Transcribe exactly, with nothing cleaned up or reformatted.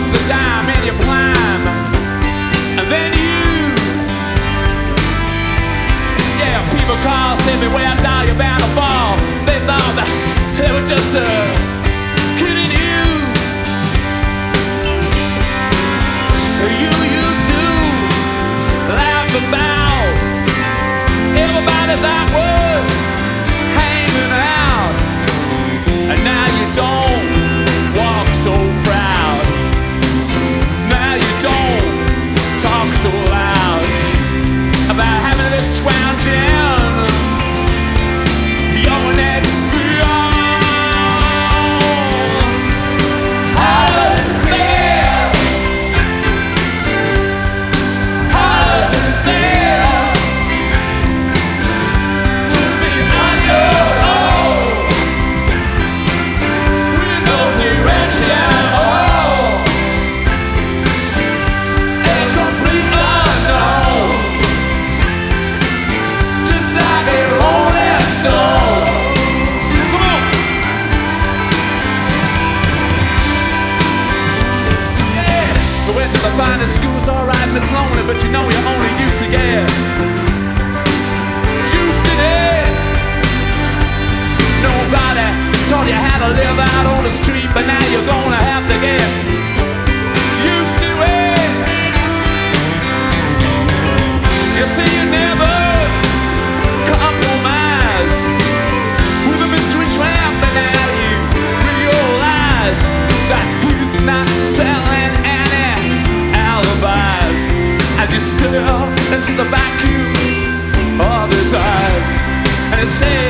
rope's a dime and you climb, and then you, yeah, people cross everywhere, now you're bound to fall. They thought that they were just uh, kidding you. You used to laugh about everybody that was hanging out, and now you don't walk so proud. Now you don't talk so loud about having this scrounging your next beyond. How does it feel? How does it feel to be on your own with no direction? Oh, a complete unknown, just like a rolling stone. Come on. Yeah. We went to the finest schools, alright, Miss Lonely, but you know you only used to get juiced in it. Nobody taught you how to live out on the street, but now you're gonna have to get used to it. You see, you never compromise with a mystery trap, but now you realize that he's not selling any alibis as you stare into the vacuum of his eyes, and he says